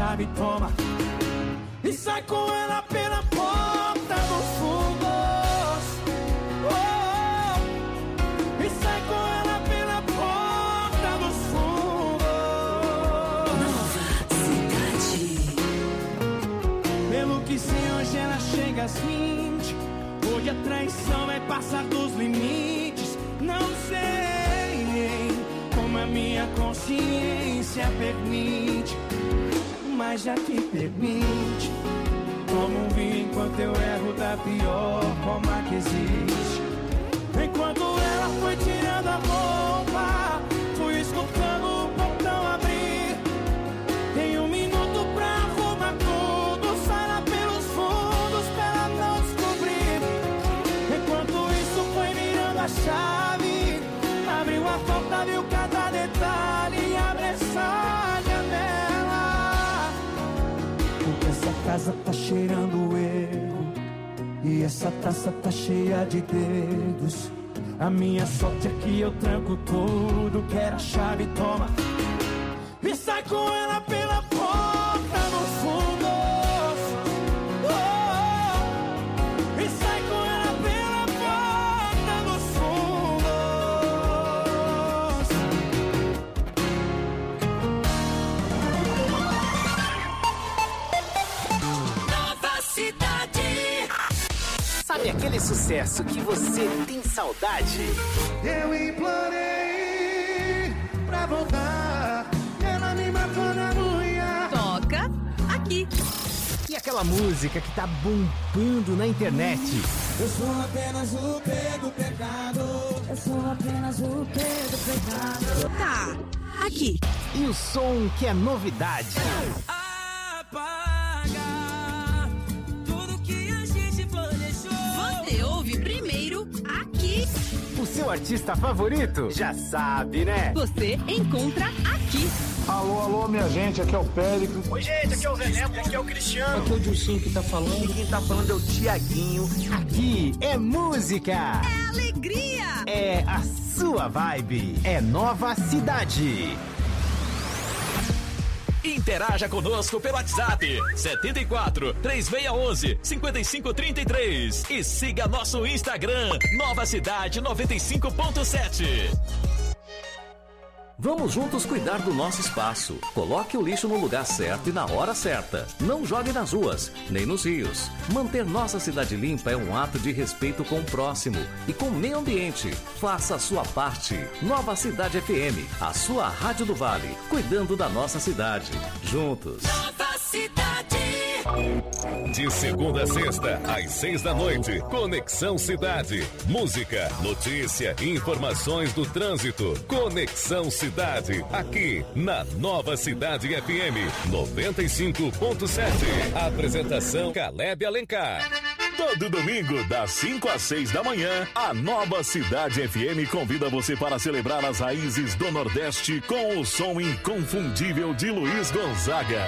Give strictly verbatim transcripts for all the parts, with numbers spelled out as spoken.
chave, toma. E sai com ela pela porta dos fundos. Oh, oh. E sai com ela pela porta dos fundos. Nova Cidade. Pelo que sei, hoje ela chega às vinte. Hoje a traição vai passar dos limites. Não sei como a minha consciência permite, mas já que permite, toma um vinho enquanto eu erro da pior forma que existe. Enquanto ela foi tirando a roupa, fui escutando o portão abrir. Tem um minuto pra arrumar tudo, sai lá pelos fundos pra ela não descobrir. Enquanto isso foi virando a chave, abriu a porta, viu cada detalhe e abre essa janela. Porque essa casa tá cheirando erro e essa taça tá cheia de dedos. A minha sorte é que eu tranco tudo, quero a chave, toma. E sai com ela pela porta nos fundos. Oh, oh. E sai com ela pela porta dos fundos. Nova Cidade. Sabe aquele sucesso que você tem saudade? Eu implorei pra voltar, ela me matou na unha. Toca aqui. E aquela música que tá bombando na internet? Eu sou apenas o P do pecado. Eu sou apenas o P do pecado. Tá aqui. E o som que é novidade? Apaga tudo que a gente planejou. Você ouve primeiro aqui. O seu artista favorito? Já sabe, né? Você encontra aqui. Alô, alô, minha gente, aqui é o Péricles. Oi, gente, aqui é o Zé Neto, aqui é o Cristiano. Aqui é o Dilcinho que tá falando. E quem tá falando é o Tiaguinho. Aqui é música. É alegria. É a sua vibe. É Nova Cidade. Interaja conosco pelo WhatsApp setenta e quatro, três seis um um, cinco cinco três três e siga nosso Instagram Nova Cidade noventa e cinco ponto sete. Vamos juntos cuidar do nosso espaço. Coloque o lixo no lugar certo e na hora certa. Não jogue nas ruas, nem nos rios. Manter nossa cidade limpa é um ato de respeito com o próximo e com o meio ambiente. Faça a sua parte. Nova Cidade F M, a sua rádio do Vale, cuidando da nossa cidade. Juntos. Nova Cidade. De segunda a sexta, às seis da noite, Conexão Cidade. Música, notícia, informações do trânsito. Conexão Cidade, aqui na Nova Cidade F M noventa e cinco ponto sete. Apresentação Caleb Alencar. Todo domingo, das cinco às seis da manhã, a Nova Cidade F M convida você para celebrar as raízes do Nordeste com o som inconfundível de Luiz Gonzaga.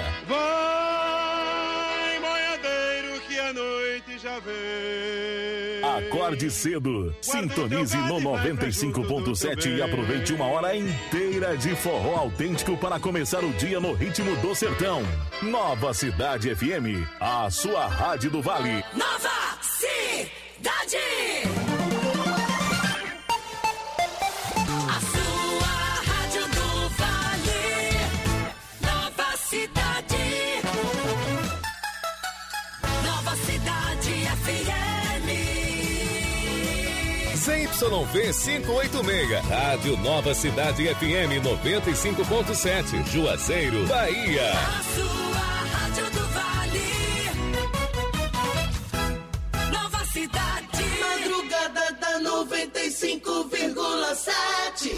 Vai, boiadeiro, que a noite já vem. Acorde cedo, sintonize no noventa e cinco ponto sete e aproveite uma hora inteira de forró autêntico para começar o dia no ritmo do sertão. Nova Cidade F M, a sua rádio do Vale. Nova Cidade. A sua rádio do Vale. Nova Cidade. Nova Cidade F M. Z Y V quinhentos e oitenta e seis, Rádio Nova Cidade F M noventa e cinco ponto sete, Juazeiro, Bahia. A sua rádio do Vale. Nova Cidade. Madrugada da noventa e cinco vírgula sete.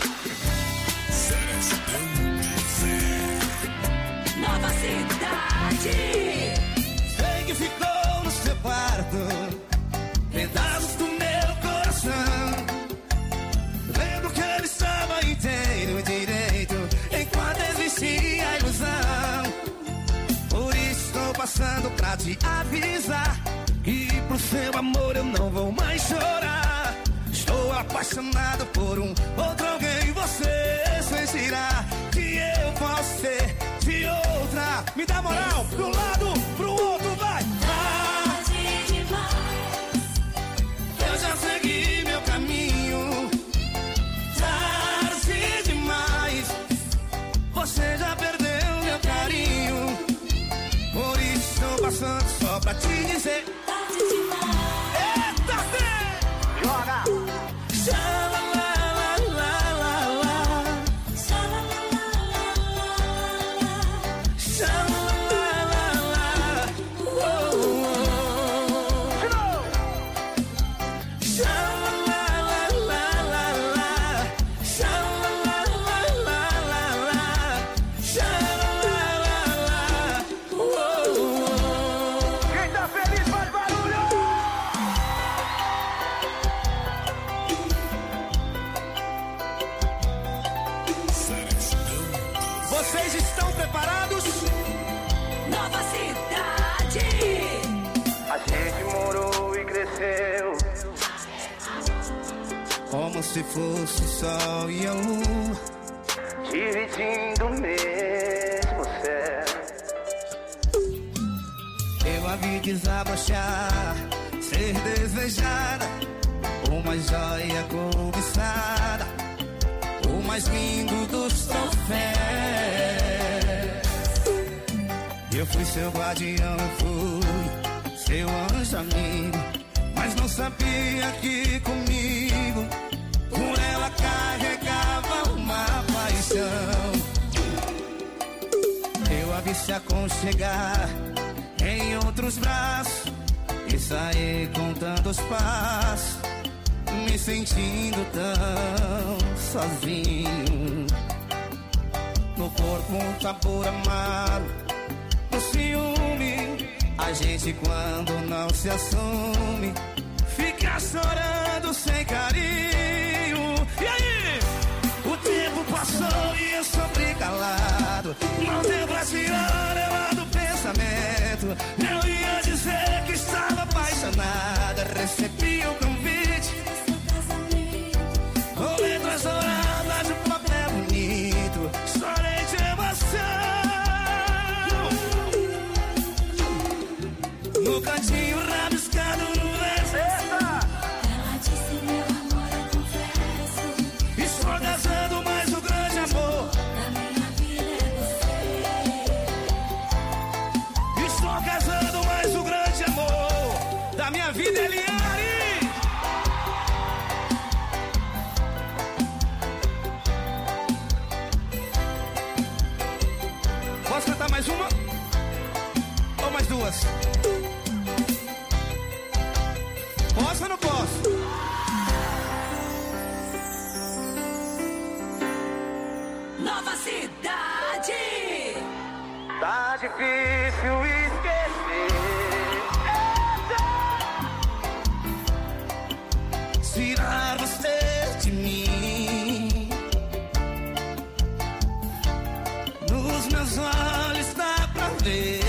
Nova Cidade. Sei que ficou no seu quarto pedaços do meu coração, lembro que ele estava inteiro direito enquanto existia a ilusão. Por isso estou passando pra te avisar que pro seu amor eu não vou mais chorar. Estou apaixonado por um outro alguém. Você sentirá que eu posso ser de outra. Me dá moral, pro lado, pro outro, vai. Tarde demais. Eu já segui meu caminho. Tarde demais. Você já perdeu meu carinho. Por isso estou passando só pra te dizer. Tarde demais. Eita, vem! Joga! Vocês estão preparados? Nova cidade. A gente morou e cresceu como se fosse o sol e a lua, dividindo o mesmo céu. Eu a vi desabrochar, ser desejada, uma joia cobiçada, o mais lindo dos troféus. Eu fui seu guardião, eu fui seu anjo amigo, mas não sabia que comigo por ela carregava uma paixão. Eu a vi se aconchegar em outros braços e sair contando os passos, me sentindo tão sozinho. No corpo um sabor amargo do ciúme. A gente quando não se assume fica chorando sem carinho. E aí? O tempo passou e eu sofri calado. Não deu pra tirar ela do pensamento. Eu ia dizer que estava apaixonada. Recebi o convite com letras douradas, um papel bonito. Chorei de emoção. No cantinho rabiscado no verso. Ela disse meu amor, eu confesso. Estou casando, mas o grande amor Da minha vida é você. Estou casando, mas o grande amor da minha vida é Eliane. Posso cantar mais uma? Ou mais duas? Posso ou não posso? Nova cidade. Tá difícil esquecer. Tirar você de mim. Nos meus olhos dá pra ver.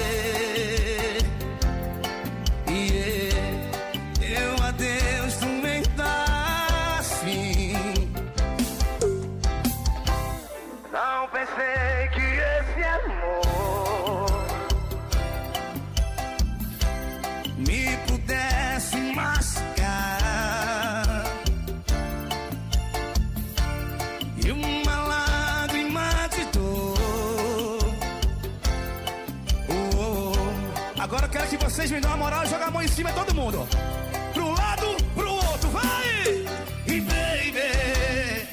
Yeah. Eu adeus também tá assim. Não pensei que esse amor me pudesse machucar. E uma lágrima de dor. Oh, oh. Agora eu quero que vocês me dão uma moral e jogar a mão em cima de todo mundo. Pro lado, pro outro, vai! E baby,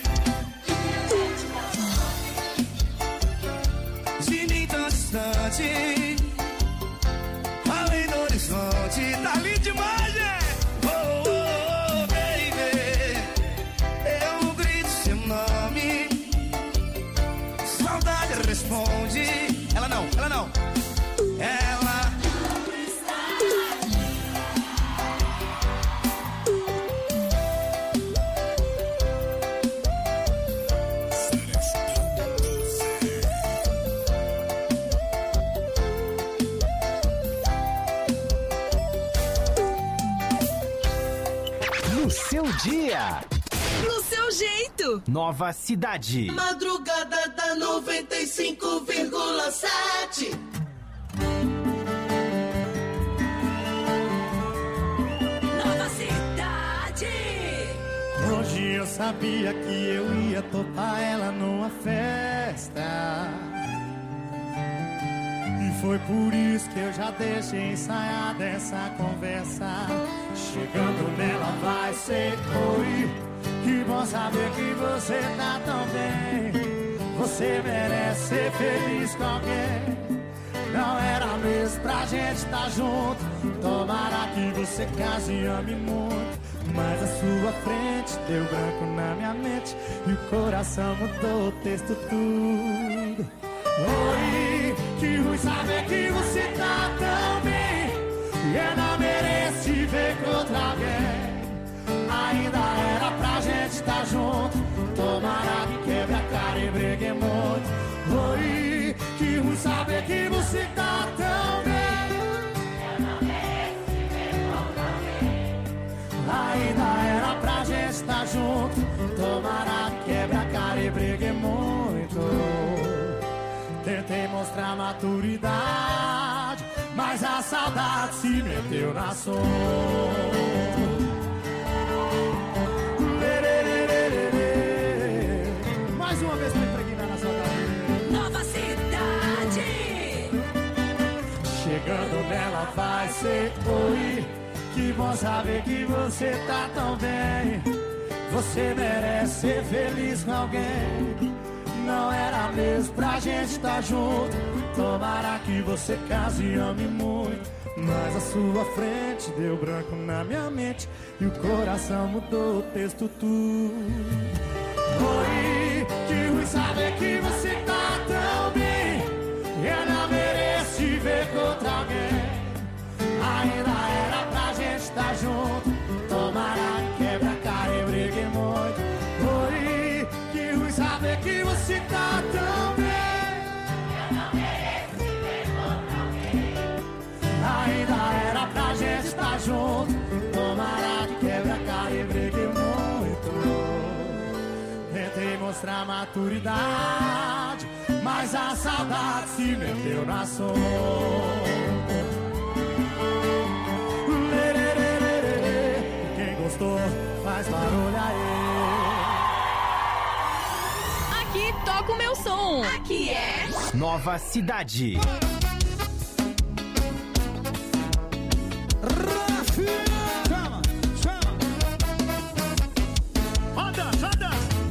de mim tão distante, além do horizonte, tá lindo demais, né? Oh, oh, oh, baby, eu grito seu nome, saudade responde. Ela não, ela não, ela. No seu dia. seu jeito. Nova Cidade. Madrugada da noventa e cinco vírgula sete. Nova Cidade. Hoje eu sabia que eu ia topar ela numa festa. E foi por isso que eu já deixei ensaiada essa conversa. Chegando nela vai ser oi. Que bom saber que você tá tão bem. Você merece ser feliz com alguém. Não era mesmo pra gente estar junto. Tomara que você case e ame muito. Mas a sua frente deu branco na minha mente. E o coração mudou o texto tudo. Oi, que ruim saber que você tá tão bem. E eu não mereço te ver com outra alguém. Ainda era pra gente estar junto. Tomara que quebre a cara e brigue muito. Oi, que ruim saber que você tá tão bem. Eu não mereço te ver com outra alguém. Ainda era pra gente estar junto. Tomara que quebre a cara e brigue muito. Tentei mostrar maturidade, mas a saudade se meteu na sombra. Mais uma vez pra impregnar na saudade. Nova Cidade. Chegando nela vai ser oi. Que bom saber que você tá tão bem. Você merece ser feliz com alguém. Não era mesmo pra gente estar junto. Tomara que você case e ame muito. Mas a sua frente deu branco na minha mente. E o coração mudou o texto tudo. Oi, que ruim saber que você tá tão bem. Eu não mereço te ver com outra alguém. Ainda era pra gente estar junto. Tomara que quebra a cara e brigue muito. Oi, que ruim saber que você tá tão bem. Eu não mereço te ver com outra alguém. Ainda era pra gente estar junto. Tomara que quebra a cara e brigue muito. Tentei mostrar maturidade, mas a saudade se meteu na sombra. Quem gostou, faz barulho aí. Aqui toca o meu som. Aqui é Nova Cidade. Chama, chama. Anda, anda.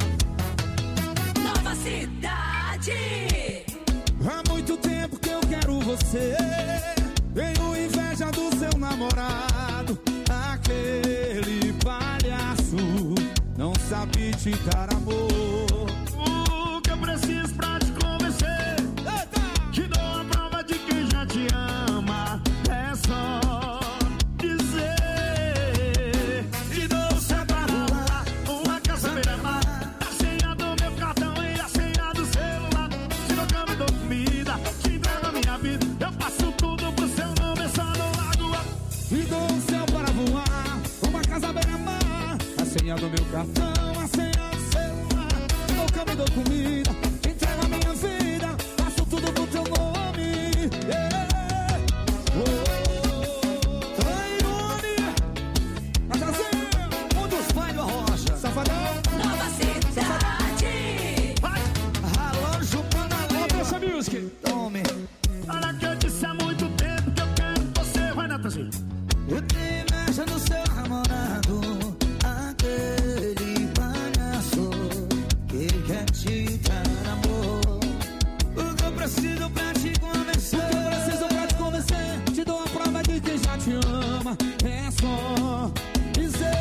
Nova Cidade. Há muito tempo que eu quero você. Tenho inveja do seu namorado. Aquele palhaço não sabe te dar amor. O que eu preciso pra te convencer? Eita! Te dou a prova de quem já te ama. É só dizer. Te dou o seu celular, uma casa beira-mar, a senha do meu cartão e a senha do celular. Se não cama e dou comida, te entrego a minha vida. Eu faço tudo pro seu nome, só não largo a... Te dou o céu para voar, uma casa beira-mar, a senha do meu cartão, a senha do celular. Te dou cama e dou comida, te entrego a minha vida. Faço tudo pro teu nome. Yeah. Oh, oh, oh. Mas assim, um dos pais do Arrocha. Safadão. Nova Cidade. Vai. Alô, chupando a língua. Deixa music. Tome. Olha que eu disse há muito tempo que eu quero você. Vai, Natanzinho. Eu tenho inveja do seu namorado. Aquele palhaço que quer te dar amor. O que eu preciso pra te convencer? O que eu preciso pra te convencer? Te dou a prova de que já te ama. É só dizer.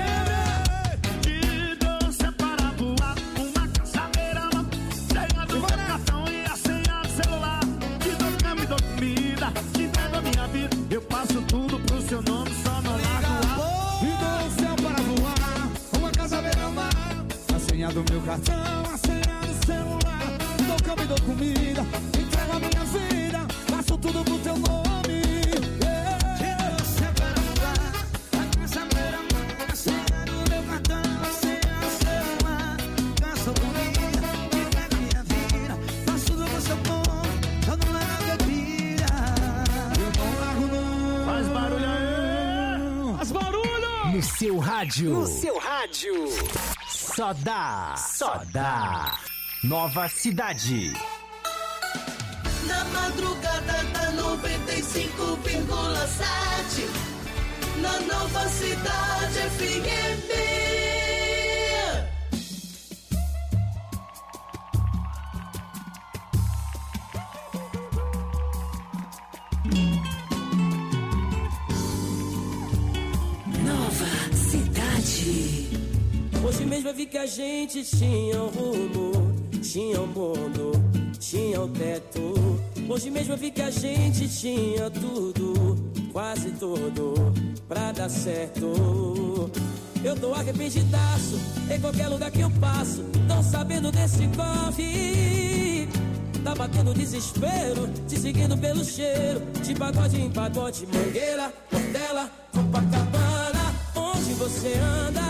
Te dou cê para voar, uma casa beira-mar, senha do meu cartão e a senha do celular. Te dou cama e dou comida, te entrego a minha vida. Eu passo tudo pro seu nome, só não largo a... Te dou o céu para voar, uma casa beira-mar, a senha do meu cartão, a senha do celular. Te dou cama e dou comida, te entrego a minha vida. Faço tudo pro teu nome. Yeah. Te dou o céu para voar, a casa beira-mar, a senha do meu cartão, a senha do celular. No seu rádio. No seu rádio. Só dá. Só dá. Nova Cidade. Na madrugada da noventa e cinco vírgula sete. Na Nova Cidade F M. Hoje mesmo eu vi que a gente tinha um rumo, tinha um mundo, tinha um teto. Hoje mesmo eu vi que a gente tinha tudo, quase tudo, pra dar certo. Eu tô arrependidaço em qualquer lugar que eu passo, tão sabendo desse corre. Tá batendo desespero, te seguindo pelo cheiro, de pagode em pagode, Mangueira, Portela, Copacabana. Onde você anda?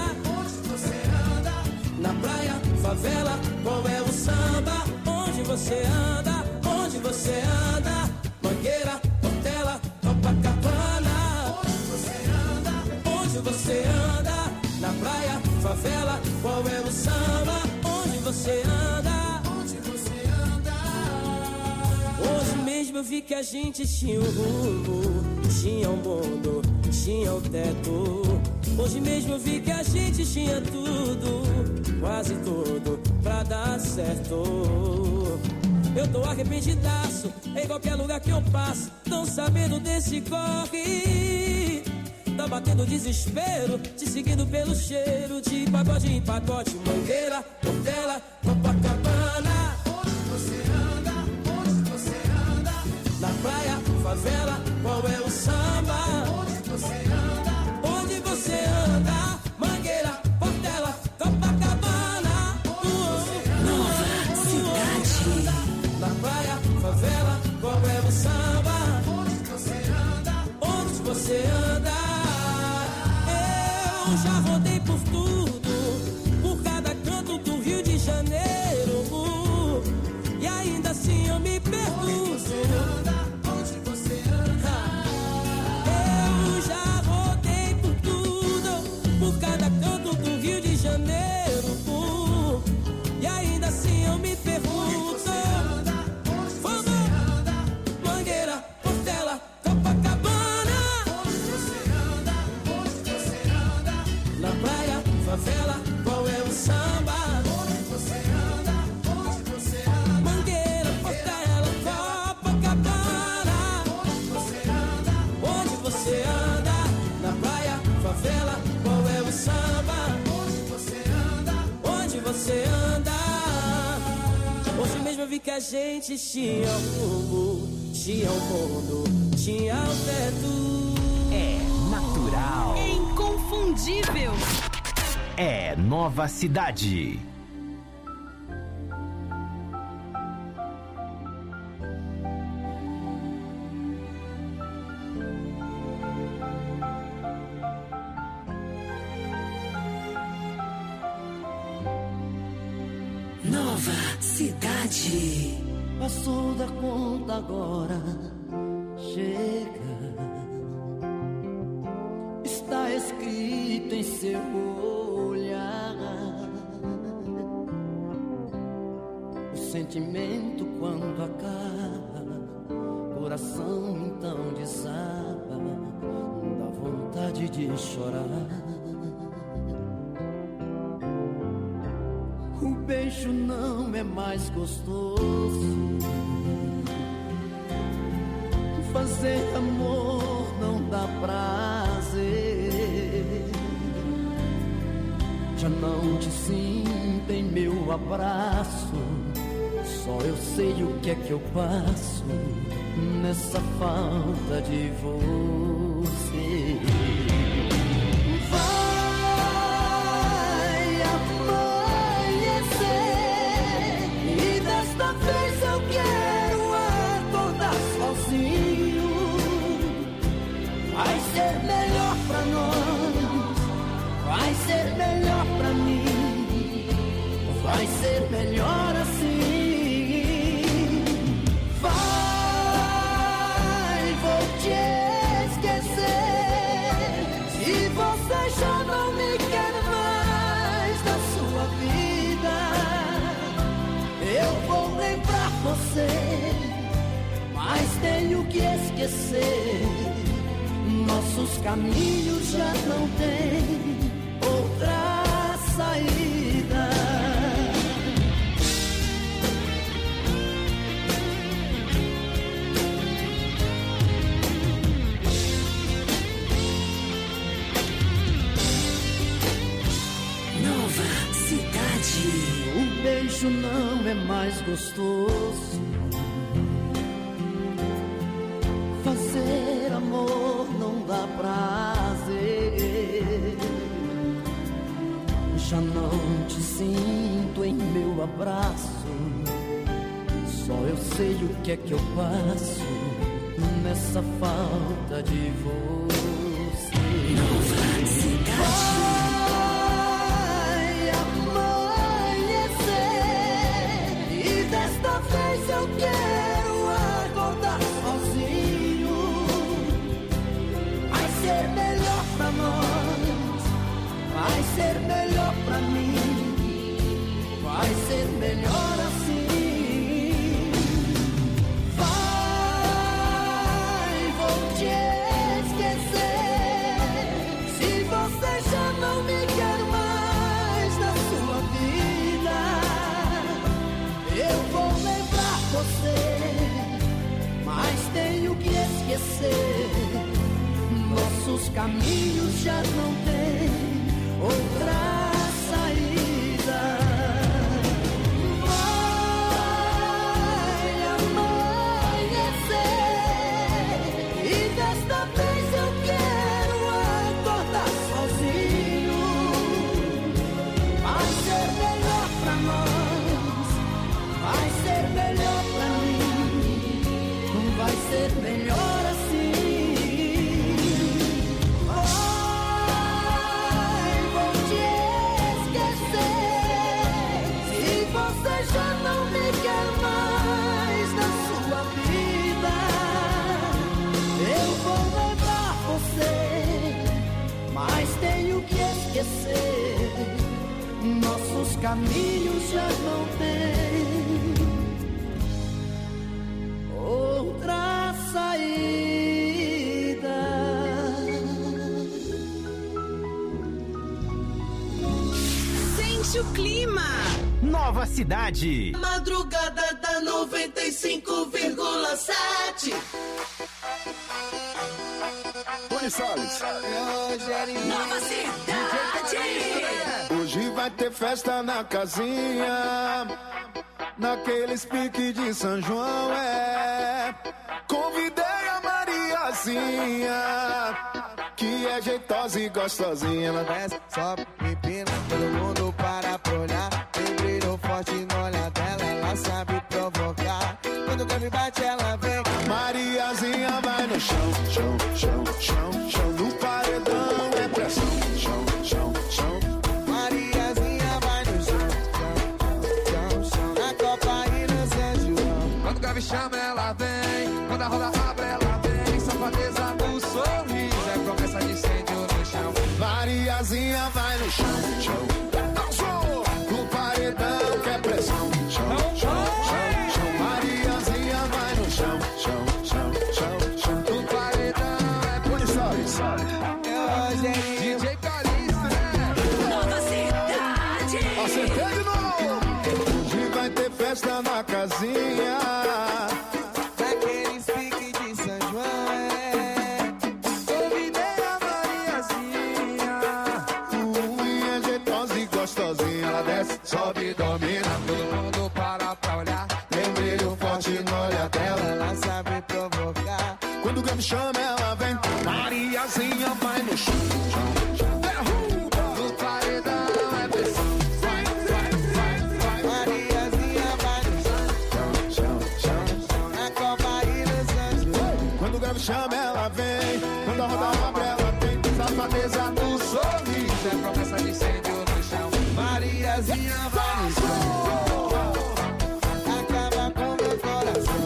Na praia, favela, qual é o samba? Onde você anda? Onde você anda? Mangueira, Portela, Copacabana. Onde você anda? Onde você anda? Na praia, favela, qual é o samba? Onde você anda? Onde você anda? Hoje mesmo eu vi que a gente tinha um rumo, tinha um mundo, tinha um teto. Hoje mesmo eu vi que a gente tinha tudo, quase tudo, pra dar certo. Eu tô arrependidaço em qualquer lugar que eu passo, tão sabendo desse corre. Tá batendo desespero, te seguindo pelo cheiro, de pagode em pagode, Mangueira, Portela, Copacabana. Onde você anda? Onde você anda? Na praia, favela, qual é o samba? Onde você anda? Onde você anda? Mangueira, Portela, Copacabana. Nova Cidade. Na praia, favela, qual é o samba? Onde você anda? Onde você anda? Eu já rodei por tudo, por cada canto do Rio de Janeiro, e ainda assim eu me pergunto. Onde você anda? Onde você anda? Eu já rodei por tudo, por cada canto do Rio de Janeiro, e ainda assim eu me pergunto. Vamos! Mangueira, Portela, Copacabana. Onde você anda? Onde você anda? Na praia, favela, qual é o samba? Onde você anda? Onde você anda? Mangueira, Portela, Copacabana. Onde você anda? Onde você anda? Na praia, favela, qual é o samba? Onde você anda? Onde você anda? Hoje mesmo eu vi que a gente tinha um rumo, tinha um mundo, tinha um teto. É natural. É inconfundível. É Nova Cidade. Nova Cidade. Passou da conta agora, chega. Está escrito em seu olhar. O sentimento quando acaba, coração então desaba, dá vontade de chorar. O beijo não é mais gostoso, fazer amor não dá prazer. Já não te sinto em meu abraço, só eu sei o que é que eu passo nessa falta de você. Desta vez eu quero acordar sozinho. Vai ser melhor pra nós, vai ser melhor pra mim, vai ser melhor assim. Vai, vou te esquecer, esquecer. Nossos caminhos já não têm outra saída. Nova Cidade. O beijo não é mais gostoso. Fazer amor não dá prazer. Já não te sinto em meu abraço. Só eu sei o que é que eu passo nessa falta de você. Nova Cidade. Desta vez eu quero acordar sozinho. Vai ser melhor pra nós, vai ser melhor pra mim, vai ser melhor assim. Vai, vou te esquecer. Se você já não me quer mais na sua vida, eu vou lembrar você, mas tenho que esquecer. Nossos caminhos já não têm outra saída. Vai amanhecer e desta vez eu quero acordar sozinho. Vai ser melhor pra nós, vai ser melhor pra mim, vai ser melhor assim. Vai, vou te esquecer. Se você já não me quer mais na sua vida, eu vou lembrar você, mas tenho que esquecer. Nossos caminhos já não têm outra saída. Sente o clima. Nova Cidade. Madrugada da noventa e cinco vírgula sete. Tony Salles. Nova Cidade. Hoje vai ter festa na casinha, naqueles piques de São João, é. Convidei a Mariazinha, que é jeitosa e gostosinha. Ela desce, sobe, empina, todo mundo para pra olhar. Tem brilho forte no olhar dela, ela sabe provocar. Quando o grave bate, ela vem. Mariazinha vai no chão, chão, chão, chão, chão. No paredão é pressão, chão, chão, chão. Mariazinha vai no chão, chão, chão, chão. Na Copa e no São João. Quando o grave chama, ela vem. Quando a roda abre, ela vem. Safadeza no sorriso, é promessa de incêndio no chão. Mariazinha vai no chão, chão. No paredão que é pressão, chão, chão, chão, chão. Mariazinha vai no chão, chão, chão, chão, chão. No paredão é pressão. D J Calixto, né? Nova Cidade. Acertei de novo. Hoje vai ter festa na casinha, naqueles piques de São João, é. Convidei a Mariazinha, unha jeitosa e gostosinha. Ela desce, sobe e domina, todo mundo para pra olhar. Tem brilho forte no olhar dela, ela sabe provocar. Quando o grande chama, ela vem. Mariazinha vai no chão, chão, chão. Derruba. No paredão é pressão. Vai, vai, vai, vai. Mariazinha vai no chão, chão, chão, chão. Na Copa e no São João. Quando o grave chama, ela vem. Quando a roda abre, ela vem. Safadeza no sorriso, é promessa de incêndio no chão. Mariazinha vai no chão, acaba com meu coração.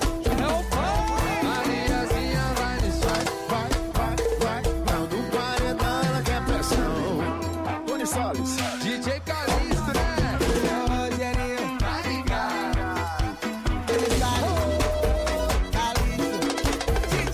Mariazinha vai no chão, vai, vai, vai. Não, do paredão ela quer pressão. Tony Salles, D J Calixto, né? Rogerinho, vai ligar. Ele sabe, Calixto, D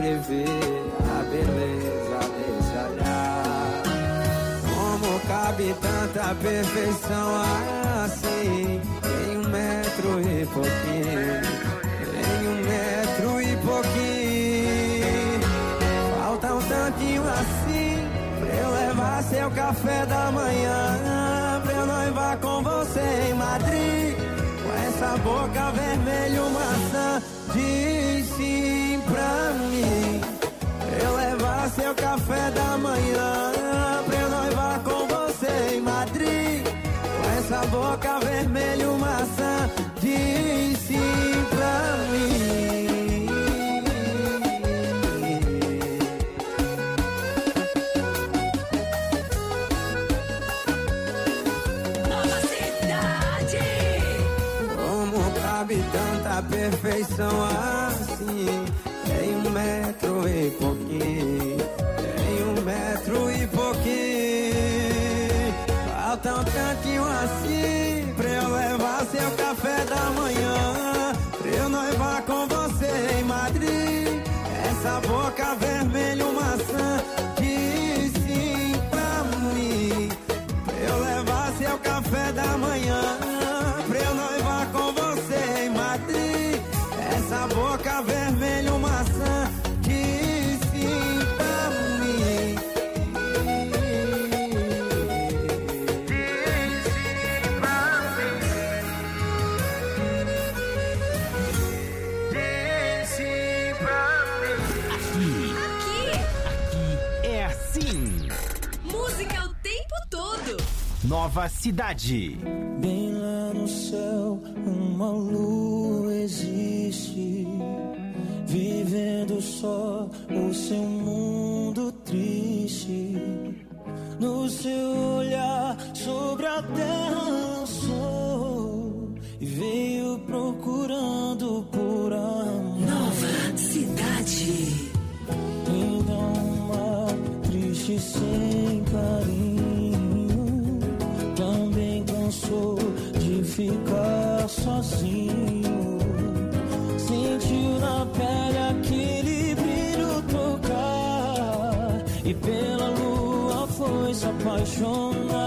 ver a beleza desse olhar. Como cabe tanta perfeição assim em um metro e pouquinho, em um metro e pouquinho. Falta um tantinho assim pra eu levar seu café da manhã, pra eu noivar com você em Madrid. Com essa boca vermelha, maçã, diz sim pra mim. Pra eu levar seu café da manhã, pra eu noivar com você em Madrid. Com essa boca vermelha, maçã, diz sim pra mim. Tanta perfeição assim em um metro e pouquinho, em um metro e pouquinho. Falta um cantinho assim pra eu levar seu café da manhã, pra eu noivar com você em Madrid. Essa boca vermelha, maçã, diz sim pra mim. Pra eu levar seu café da manhã, pra eu noivar com você em Madrid. Essa boca vermelha, maçã, diz sim pra mim. Diz sim pra mim. Diz sim pra mim. Aqui. Aqui é assim. Música o tempo todo. Nova Cidade. Bem lá no céu, uma lua existe, vivendo só o seu mundo triste. No seu olhar sobre a terra lançou e veio procurando por amor. Nova Cidade. Então uma triste sem carinho, também cansou de ficar sozinho. Sentiu na pele aquele brilho tocar e pela lua foi se apaixonar.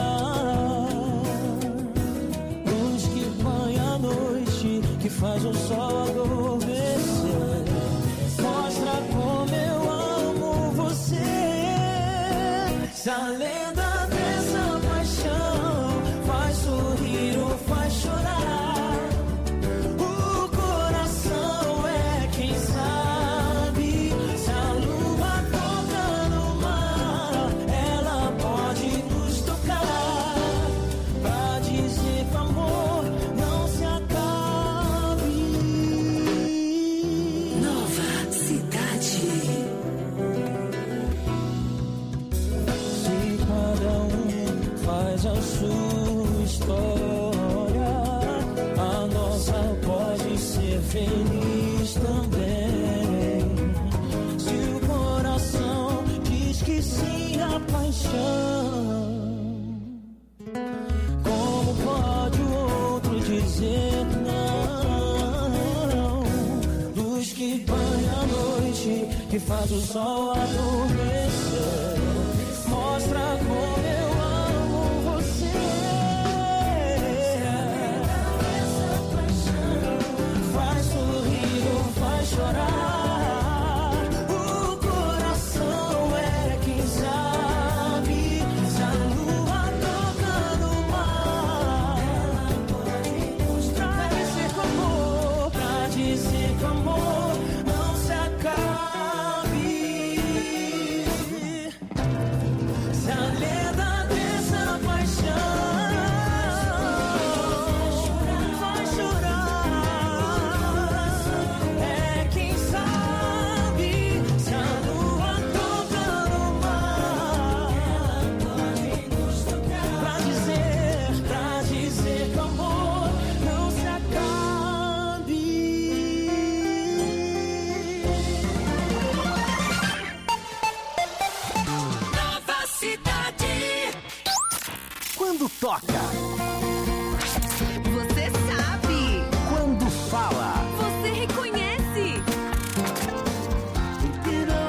Luz que banha a noite, que faz o sol adormecer. Mostra como eu amo você. Se a lenda dessa paixão faz sorrir ou faz chorar, o coração é quem sabe. Se a lua toca no mar, ela pode nos tocar, pra dizer que o amor não se acabe. Nova Cidade. Se cada um faz a sua história, a nossa pode ser feliz também. Se o coração diz que sim à paixão, como pode o outro dizer não? Luz que banha a noite, que faz o sol adormecer. Mostra como eu amo você. Faz sorrir ou faz chorar, o coração é quem sabe. Se a lua toca no mar, ela pode mostrar. Pra dizer que o amor, pra dizer que o amor não se acabe. Se a lenda dessa paixão vai chorar, é quem sabe. Se a lua toca no mar, pra dizer, pra dizer que o amor não se acabe. Nova Cidade. Quando toca, Você sabe. quando fala, Você reconhece. Pick it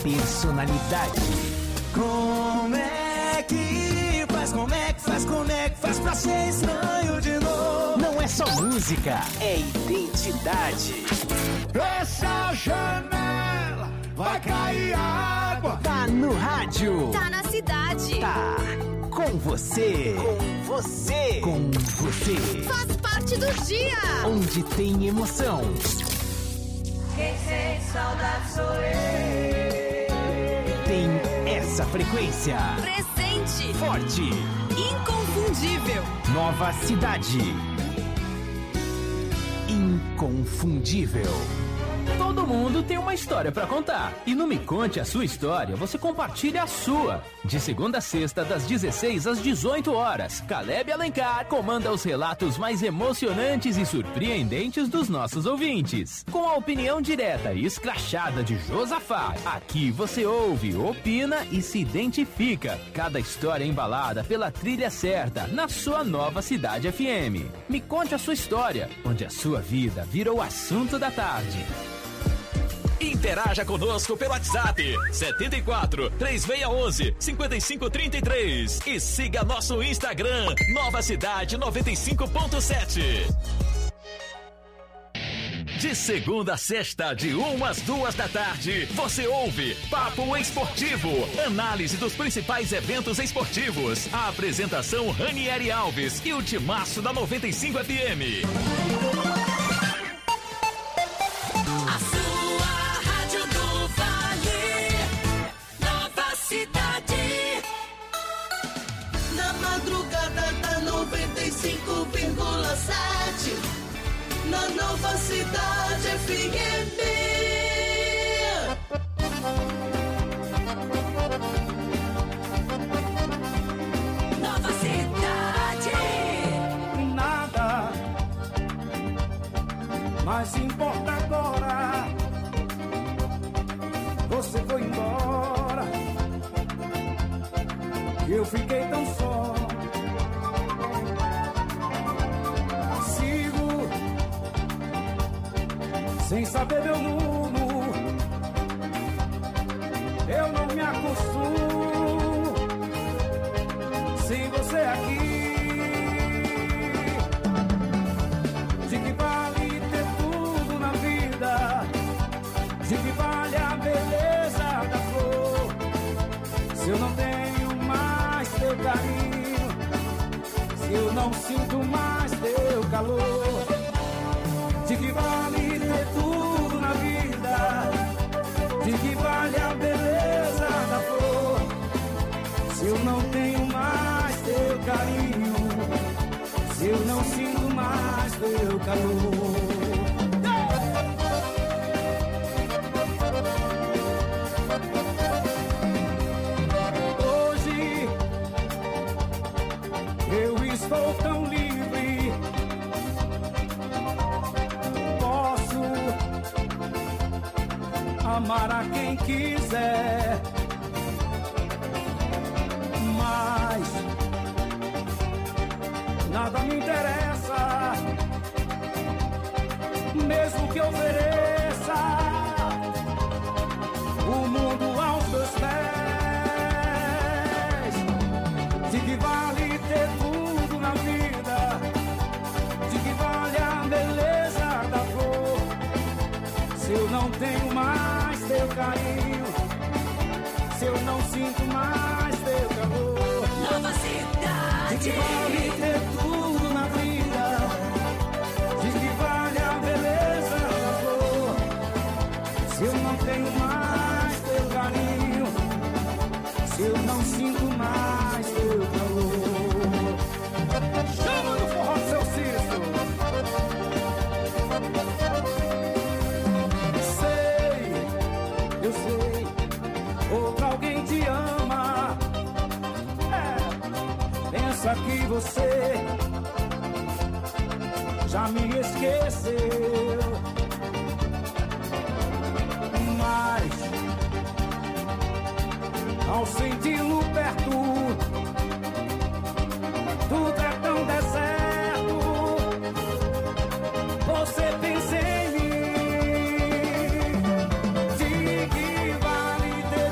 personalidade. Como é que faz, como é que faz, como é que faz pra ser estranho de novo? Não é só música, é identidade. Essa janela vai cair água. Tá no rádio. Tá na cidade. Tá com você. Com você. Com você. Faz parte do dia. Onde tem emoção. Quem sente saudade sou eu. Tem essa frequência. Presente. Forte. Inconfundível. Nova cidade. Inconfundível. Todo mundo tem uma história pra contar. E no Me Conte a Sua História, você compartilha a sua. De segunda a sexta, das dezesseis às dezoito horas, Caleb Alencar comanda os relatos mais emocionantes e surpreendentes dos nossos ouvintes. Com a opinião direta e escrachada de Josafá, aqui você ouve, opina e se identifica. Cada história embalada pela trilha certa, na sua Nova Cidade F M. Me Conte a Sua História, onde a sua vida virou assunto da tarde. Interaja conosco pelo WhatsApp setenta e quatro, três seis um um, cinco cinco três três e siga nosso Instagram Nova Cidade noventa e cinco ponto sete. De segunda a sexta, de uma às duas da tarde, você ouve Papo Esportivo, análise dos principais eventos esportivos. A apresentação Ranieri Alves e o timaço da noventa e cinco F M. cinco vírgula sete na Nova Cidade F M. Nova Cidade. Nada mais importa agora. Você foi embora e eu fiquei tão só. Sem saber meu rumo, eu não me acostumo sem você aqui. De que vale ter tudo na vida? De que vale a beleza da flor? Se eu não tenho mais teu carinho, se eu não sinto mais teu calor. De que vale ter tudo na vida? De que vale a beleza da flor? Se eu não tenho mais teu carinho, se eu não sinto mais teu calor. Hoje eu estou tão livre. Amar a quem quiser, mas nada me interessa, mesmo que ofereça o mundo aos teus pés. De que vale ter tudo na vida? De que vale a beleza da flor? Se eu não tenho mais teu carinho, se eu não sinto mais teu calor. Nova Cidade. De que vale ter tudo na vida? De que vale a beleza da flor? Se eu não tenho mais teu carinho, se eu não sinto mais teu calor. Chama no forró, seu Cício. Eu sei, outro alguém te ama. É, pensa que você já me esqueceu. Mas ao senti-lo perto, tudo é tão deserto. Você pensa em mim. De que vale ter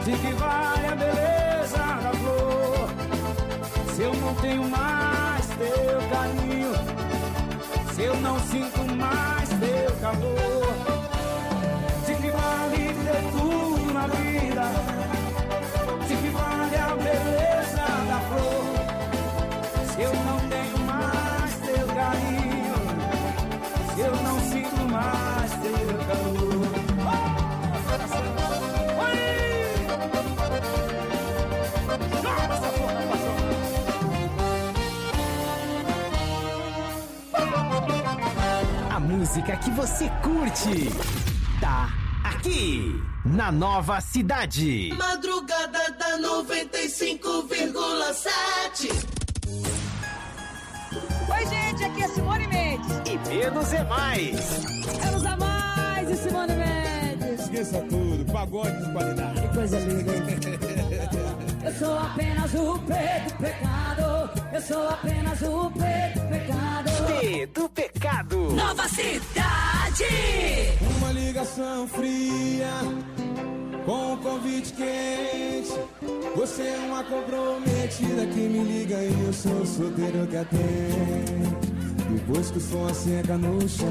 De que vale a beleza da flor se eu não tenho mais teu carinho, se eu não sinto mais teu calor? De que vale ter tudo na vida? De que vale a beleza da flor se eu não tenho mais teu carinho, se eu não sinto mais teu calor? A música que você curte tá aqui na Nova Cidade. Madrugada da noventa e cinco vírgula sete. Oi, gente, aqui é Simone Mendes. E menos é mais. Menos é mais e Simone Mendes. Esqueça tudo, pagode de qualidade. Que coisa linda. Eu sou apenas o P do pecado. Eu sou apenas o P do pecado. P do pecado. Nova Cidade. Uma ligação fria com um convite quente. Você é uma comprometida que me liga e eu sou o solteiro que atende. Depois que o som seca no chão,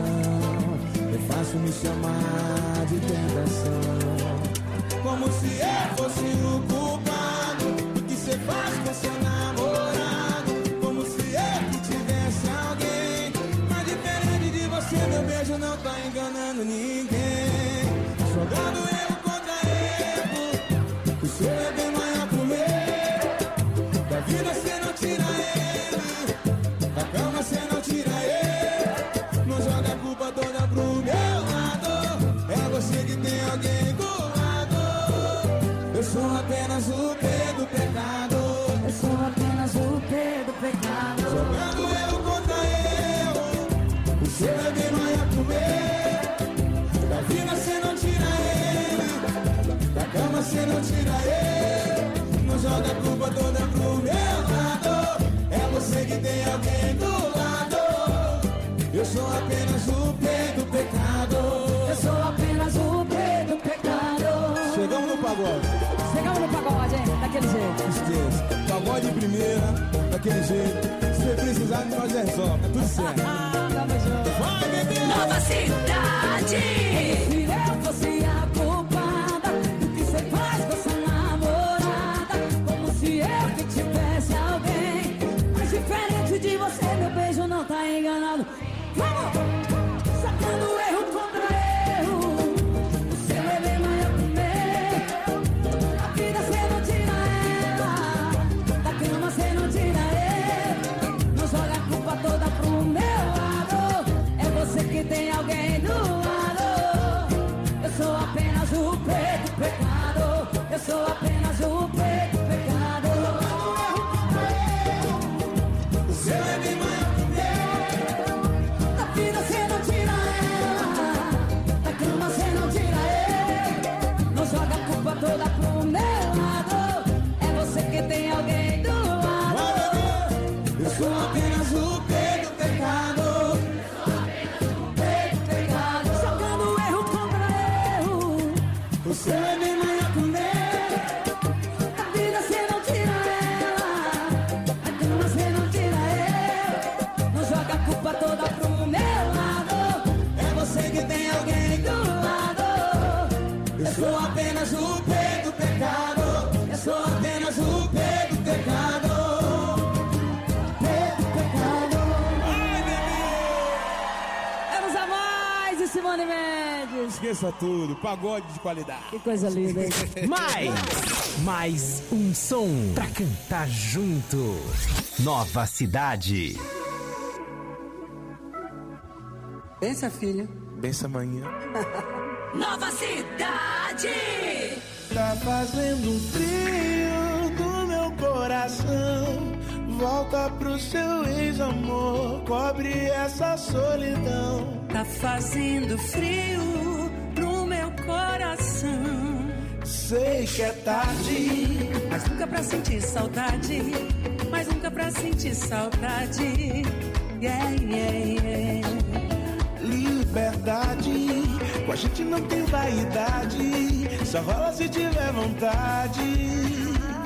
é fácil me chamar de tentação. Como se eu fosse o culpado do que você faz com seu namorado. Como se eu que tivesse alguém. Mas diferente de você, meu beijo não tá enganando ninguém. Jogando erro contra erro, o seu é bem maior que o meu. Da vida você não tira ele, da cama você não tira ele. Não joga a culpa toda pro meu lado. É você que tem alguém do lado. Eu sou apenas o P do pecado. Eu sou apenas o P do pecado. Jogando eu contra eu, o seu é bem maior que o meu. Da vida você não tira ele, da cama você não tira ele. Não joga a culpa toda pro meu lado. É você que tem alguém do lado. Eu sou apenas o P do pecado. Eu sou apenas o P do pecado. Chegamos no pagode. Chegamos no pagode, hein? Daquele jeito. Esqueça. Pagode de primeira, daquele jeito. Se você precisar, nós resolve. Tudo certo. Tamo junto. Vai, bebê! Nova Cidade. Se eu fosse a culpada do que você faz com essa namorada. Como se eu que tivesse alguém. Mas diferente de você, meu beijo não tá enganado. Vamos! Sacando erro contra erro. O seu é bem maior que o meu. Da vida você não tira ela, da cama você não tira ele. Não joga a culpa toda pro meu lado. É você que tem alguém do lado. Eu sou apenas o P do pecado. Eu sou apenas o P do pecado. O seu é bem maior que o meu. Da vida você não tira ela, da cama você não tira ele. Não joga a culpa toda pro meu lado. É você que tem alguém do lado. Eu sou apenas o P do pecado. P do pecado. Jogando erro contra erro. O seu é bem maior que o meu. Da vida você não tira ela, da cama você não tira ele. Não joga a culpa toda pro meu lado. É você que tem alguém do lado. Eu sou apenas o P do pecado. Eu sou apenas o P do pecado. P do pecado. Vamos a mais e Simone Mendes. Esqueça tudo, pagode de qualidade. Que coisa linda, hein? Mais, mais um som pra cantar junto. Nova Cidade. Pensa, filha. Bença amanhã. Nova Cidade. Tá fazendo um frio no meu coração. Volta pro seu ex-amor, cobre essa solidão. Tá fazendo frio pro meu coração. Sei que é tarde, mas nunca pra sentir saudade. Mas nunca pra sentir saudade. Yeah, yeah, yeah. Liberdade, com a gente não tem vaidade. Só rola se tiver vontade.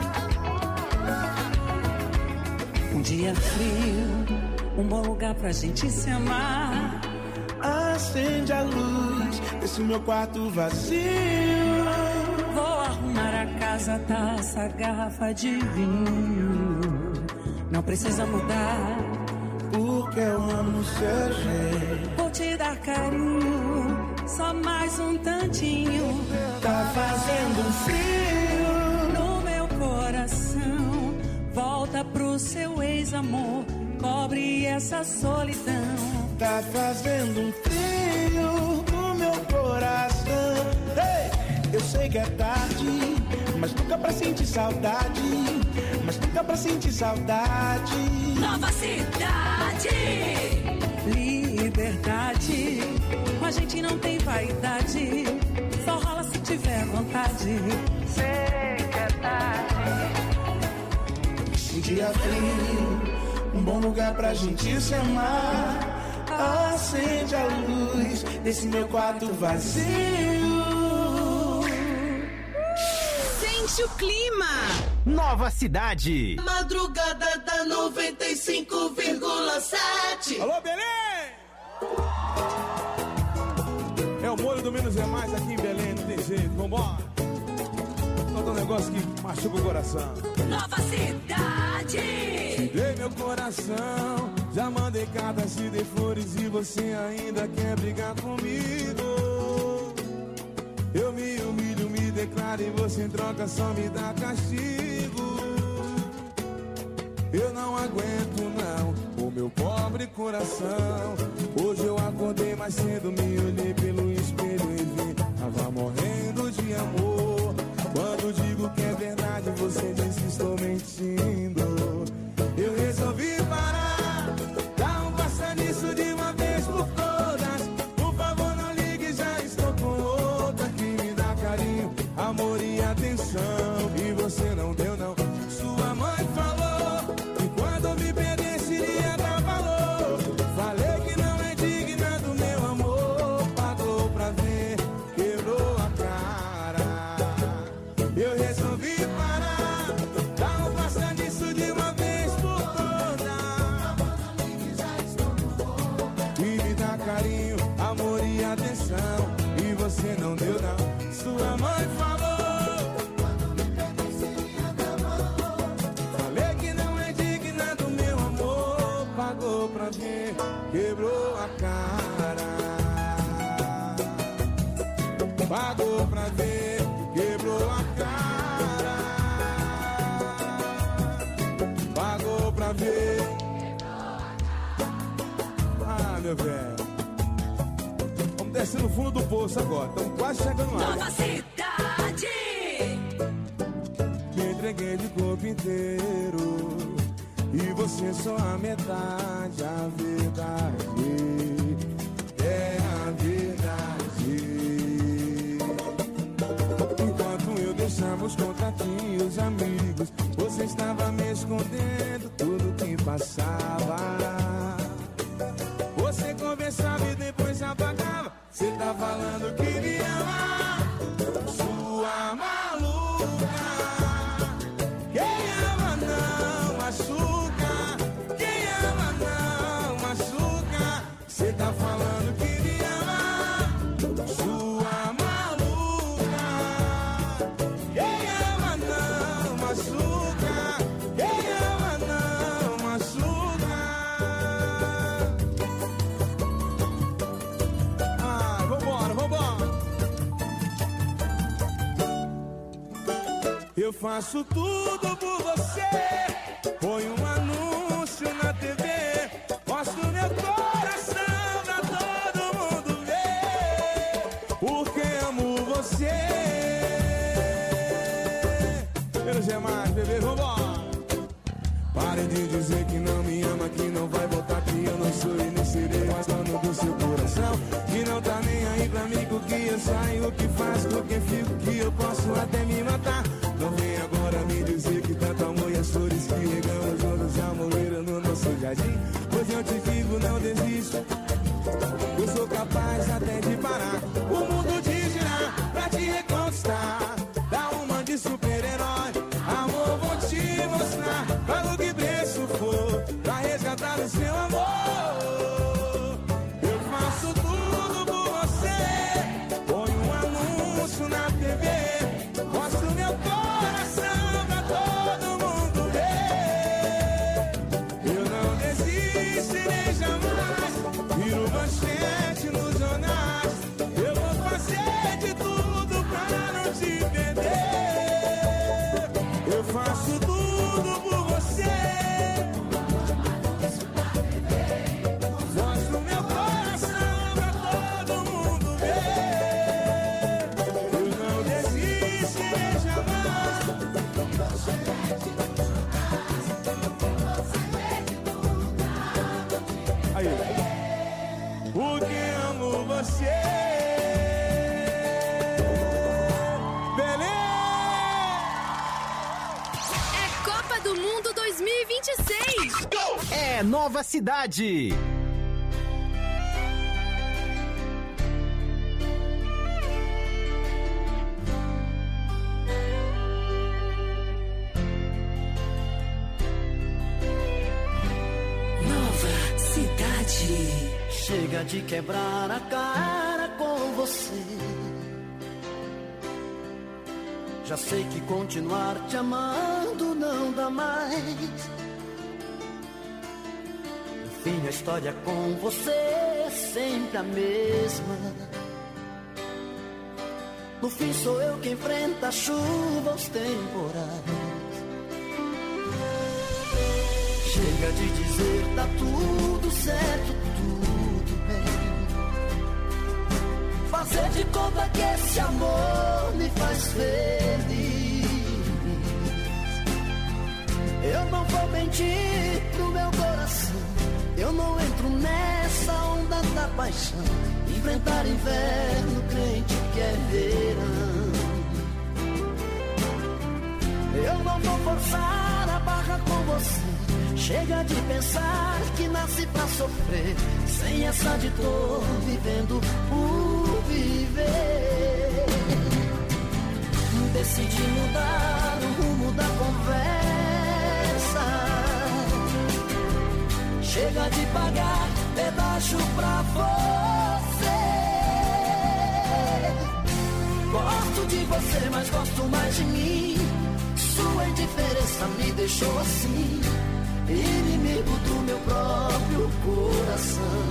Um dia frio, um bom lugar pra gente se amar. Acende a luz desse meu quarto vazio. Vou arrumar a casa, taça, garrafa de vinho. Não precisa mudar, porque eu amo seu jeito. vou te dar carinho, só mais um tantinho. Tá fazendo frio no meu coração. Volta pro seu ex-amor, cobre essa solidão. Tá fazendo um frio no meu coração. Hey! Eu sei que é tarde, mas nunca pra sentir saudade. Mas nunca pra sentir saudade. Nova cidade, liberdade. Com a gente não tem vaidade, só rola se tiver vontade. Sei que é tarde. Um dia frio, um bom lugar pra gente se amar. Acende a luz desse meu quarto vazio. Sente o clima. Nova cidade. Madrugada da noventa e cinco vírgula sete. Alô, Belém! É o molho do menos é mais aqui em Belém, não tem jeito, vambora. Todo um negócio que machuca o coração. Nova cidade. Ei, meu coração, já mandei cartas, te dei flores e você ainda quer brigar comigo. Eu me humilho, me declaro e você em troca só me dá castigo. Eu não aguento não, o meu pobre coração. Hoje eu acordei mais cedo, me olhei pelo espelho e vi, tava morrendo de amor. Quando digo que é verdade, você diz que estou mentindo. Eu resolvi parar, dá um passa nisso de uma vez por todas. Por favor não ligue, já estou com outra que me dá carinho, amor e atenção. E você não deu não. Sua mãe falou que quando me perdesse iria dar valor. Falei que não é digna do meu amor. Pagou pra ver, quebrou a cara. Eu resolvi parar, dá um passa nisso de uma vez por todas. E me dá carinho, amor e atenção. E você não deu não. Sua mãe falou, falei que não é digna do meu amor. Pagou pra ver, quebrou a cara. Pagou pra ver, quebrou a cara. Pagou pra ver. Ah, meu velho, vamos descer no fundo do poço agora. Estamos quase chegando lá. Nova cidade. Me entreguei de corpo inteiro e você só a metade. A verdade é a verdade. Enquanto eu deixava os contatinhos, amigos, você estava me escondendo tudo que passava. Você conversava e depois apagava. Você tá falando que me ama, sua maluca. Quem ama não machuca, quem ama não machuca. Você tá falando que me ama, sua maluca. Quem ama não machuca, quem ama não machuca. Ah, vambora, vambora. Eu faço tudo por você. Põe um anúncio na T V, mostro meu coração pra todo mundo ver, porque amo você. Menos é mais, bebê, vambora. Pare de dizer que não me ama, que não vai voltar, que eu não sou e nem serei mais dono do seu coração, que não tá nem aí pra mim com o que eu saio, o que faço, com quem fico, que eu posso até me matar. Não vem agora me dizer que tanto amor e as flores que regamos juntos já morreram no nosso jardim. Pois eu te digo, não desisto, eu sou capaz até de parar o mundo de girar pra te reconquistar. faço tudo por você. Mostro meu coração pra todo mundo ver. Eu não desistirei jamais. Aí, porque amo você. dois mil e vinte e seis. É Nova Cidade. Nova Cidade. Chega de quebrar a cara com você. Já sei que continuar te amando não dá mais. Enfim, a história com você é sempre a mesma. No fim sou eu que enfrenta a chuva, os temporais. Chega de dizer tá tudo certo, tudo bem. Fazer de conta que esse amor me faz feliz. Eu não vou mentir pro meu coração. Eu não entro nessa onda da paixão. Enfrentar inverno, crente que é verão. Eu não vou forçar a barra com você. Chega de pensar que nasci pra sofrer. Sem essa de tô vivendo por viver. Decidi mudar o rumo da conversa. Chega de pagar pedágio pra você. Gosto de você, mas gosto mais de mim. Sua indiferença me deixou assim, inimigo do meu próprio coração.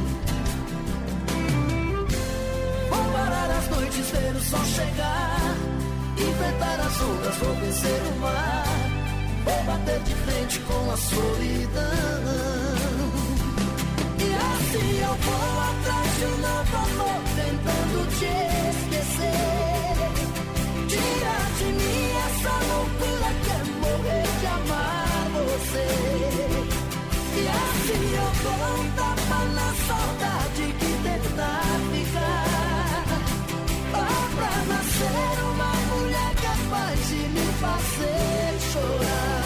Vou parar as noites, ver o sol chegar, enfrentar as ondas, vou vencer o mar. Vou bater de frente com a solidão. E assim eu vou atrás de um novo amor, tentando te esquecer. Tira de mim essa loucura que é morrer de amar você. E assim eu dou um tapa na saudade que tentar ficar. Oh, pra nascer uma mulher capaz de me fazer chorar.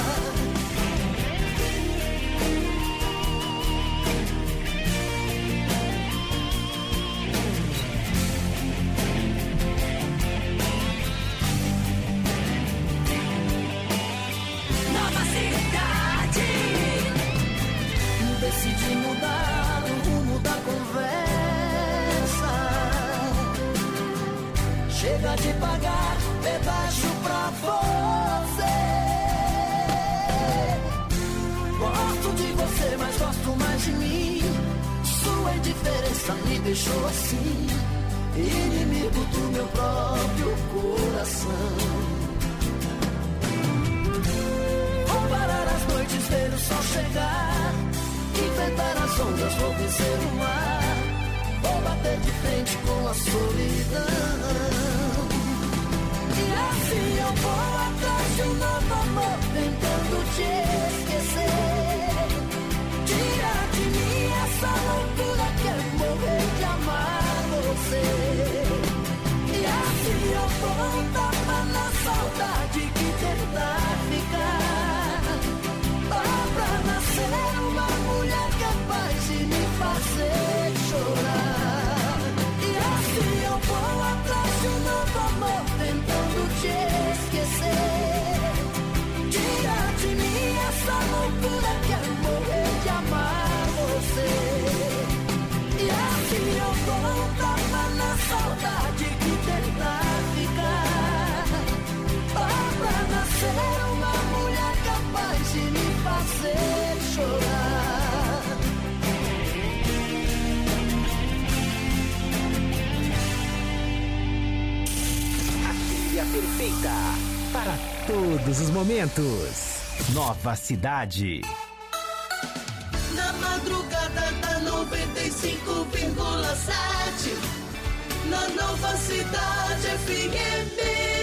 Decidi mudar o rumo da conversa. Chega de pagar pedágio pra você. Gosto de você, mas gosto mais de mim. Sua indiferença me deixou assim, inimigo do meu próprio coração. Vou parar as noites, ver o sol chegar, enfrentar as ondas, vou vencer o mar. Vou bater de frente com a solidão. E assim eu vou atrás de um novo amor, tentando te esquecer. Tira de mim essa loucura que é morrer de amar você. E assim eu vou um tapa na saudade que tentar ficar. Oh, pra nascer uma mulher capaz de me fazer chorar. E assim eu vou atrás de um novo amor, tentando te esquecer. Tira de mim essa loucura que é morrer de amar você. E assim eu vou um tapa na saudade que tentar ficar. Oh, pra nascer uma mulher capaz de me fazer chorar. A trilha perfeita. Para todos os momentos. Nova Cidade. Na madrugada da noventa e cinco vírgula sete. Na Nova Cidade F M.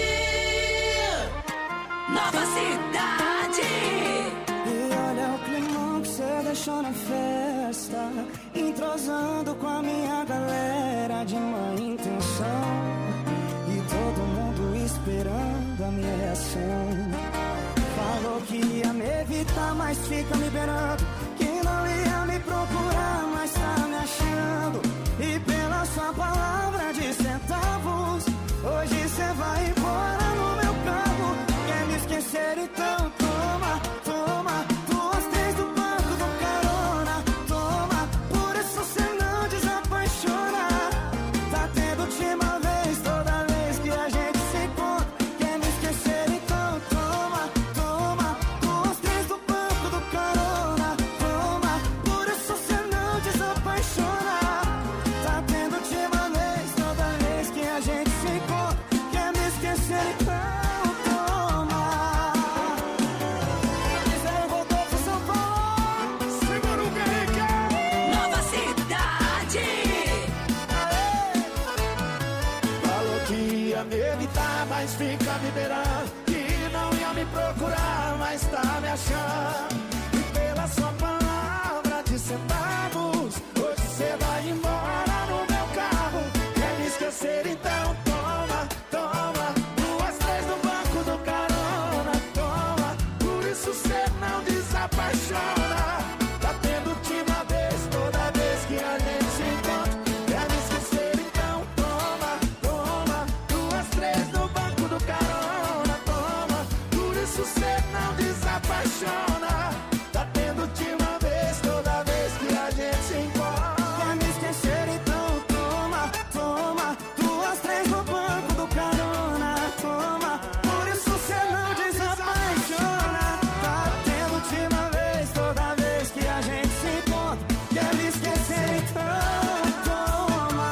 Nova Cidade. E olha o climão que cê deixou na festa, entrosando com a minha galera de má intenção. E todo mundo esperando a minha reação. Falou que ia me evitar, mas fica me beirando. Que não ia me procurar, mas tá me achando. E pela sua palavra de centavos, hoje cê vai embora no meu carro. Quer me esquecer, então toma, toma. Duas, três do banco do carona. Toma, por isso cê não desapaixona. Tá tendo última vez, toda vez que a gente se encontra. Quer me esquecer, então toma, toma. Duas, três do banco do carona. Toma, por isso cê não desapaixona. Tá tendo última vez, toda vez que a gente se encontra. Quer me esquecer, então mas fica me beirando. Que não ia me procurar, mas tá me achando. E pela sua palavra de centavos, hoje cê vai embora no meu carro. Quer me esquecer, então toma, toma. Duas, três no banco do carona. Toma, por isso cê não desapaixona. Tá tendo última vez, toda vez que a gente se encontra. Quer me esquecer, então toma, toma. Duas, três no banco do carona. Toma, por isso cê não desapaixona. Tá tendo última vez, toda vez que a gente se encontra. Quer me esquecer, então toma, toma. Duas, três no banco do carona. Toma, por isso cê não desapaixona. Tá tendo última vez, toda vez que a gente se encontra. Quer me esquecer, então toma.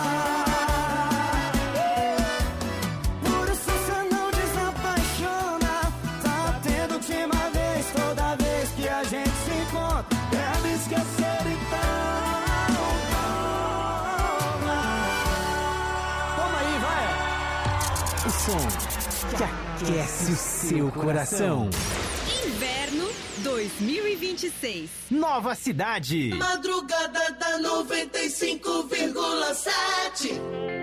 Por isso cê não desapaixona. Tá tendo última vez, toda vez que a gente se encontra. Quer me esquecer, então toma. Toma aí, vai! O som que aquece o seu coração. Inverno dois mil e vinte e seis. Nova Cidade. Madrugada da noventa e cinco vírgula sete.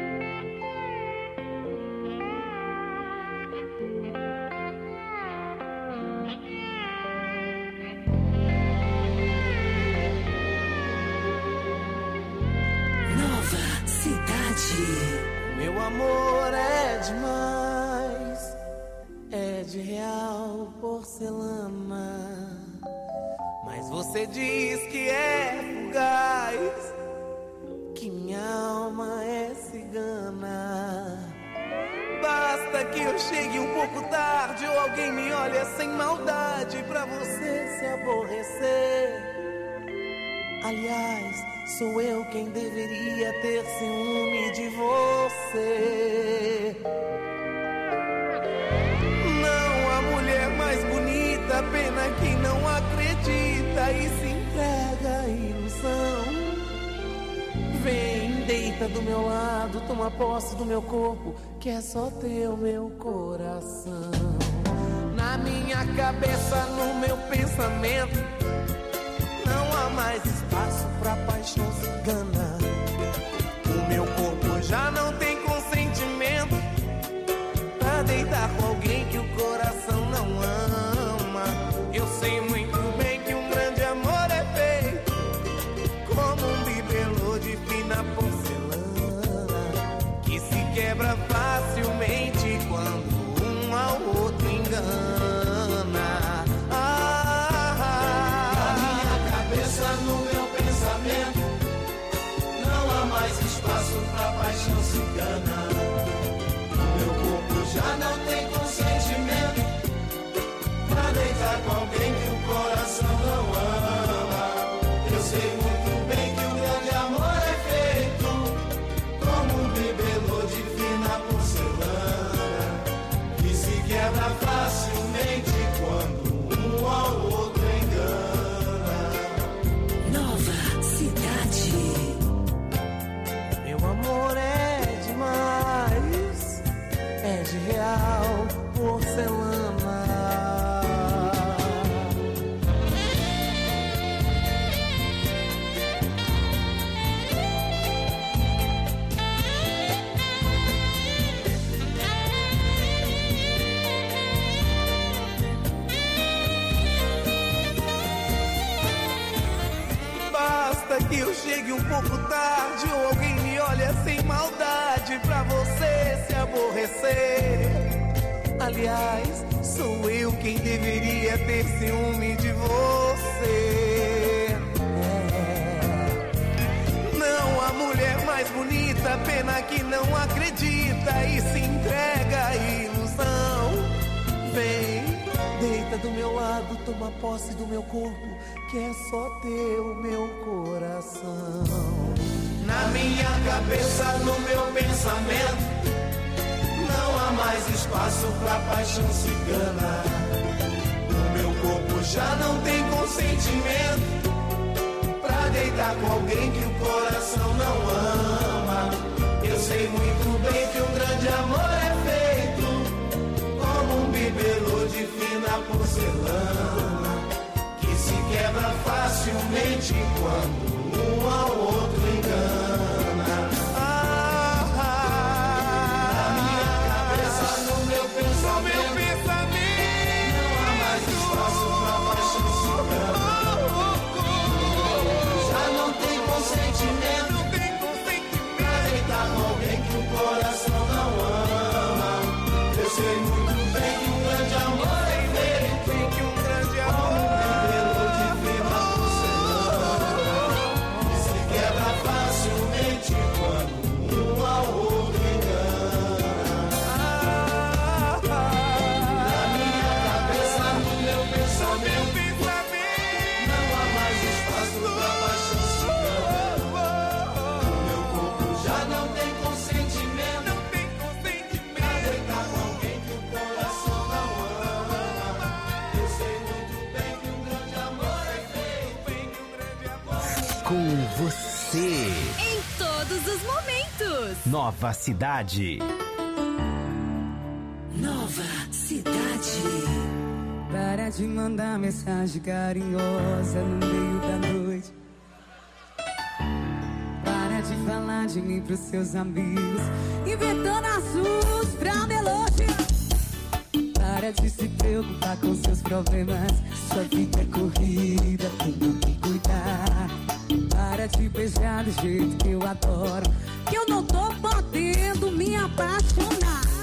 Nova Cidade. Meu amor é demais, é de real porcelana. Mas você diz que é fugaz, que minha alma é cigana. Basta que eu chegue um pouco tarde ou alguém me olhe sem maldade pra você se aborrecer. Aliás, sou eu quem deveria ter ciúme de você. Não há mulher mais bonita, pena que não acredita e se entrega à ilusão. Vem, deita do meu lado, toma posse do meu corpo, que é só teu meu coração. Na minha cabeça, no meu pensamento, não há mais espaço pra paixão cigana. O meu corpo já não tem consentimento pra deitar com alguém que o coração não ama. Eu sei muito bem que um grande amor é feito como um bibelô de fina porcelana, que se quebra facilmente quando um ao outro engana. Ah, Na minha cabeça, no meu pensamento, não há mais espaço pra paixão cigana. é de real porcelana. Basta que eu chegue um pouco tarde ou alguém me olha sem maldade pra você se aborrecer. Aliás, sou eu quem deveria ter ciúme de você. É. Não há mulher mais bonita, pena que não acredita e se entrega à ilusão. Vem, deita do meu lado, toma posse do meu corpo, que é só teu meu coração. Na minha cabeça, no meu pensamento, não há mais espaço pra paixão cigana. O meu corpo já não tem consentimento pra deitar com alguém que o coração não ama. Eu sei muito bem que um grande amor é feito como um bibelô de fina porcelana, que se quebra facilmente quando um ao outro engana. Ah, ah, na minha cabeça, no meu pensamento, no meu pensamento não há mais espaço pra paixão cigana. Já não tem consentimento, não tem consentimento pra deitar com alguém que o coração não ama. Eu sei muito bem que um grande amor é feito, que um grande amor quando um ao outro engana. Na minha cabeça, no meu pensamento, não há mais espaço pra paixão cigana. O meu corpo já não tem consentimento pra deitar com alguém que o coração não ama. Eu sei muito bem que um grande amor é feito. Com você. Todos os momentos. Nova Cidade. Nova Cidade. Para de mandar mensagem carinhosa no meio da noite. Para de falar de mim pros seus amigos, inventando assuntos pra me elogiar. Para de se preocupar com seus problemas, sua vida é corrida, tem que cuidar. Para de beijar do jeito que eu adoro, que eu não tô podendo me apaixonar.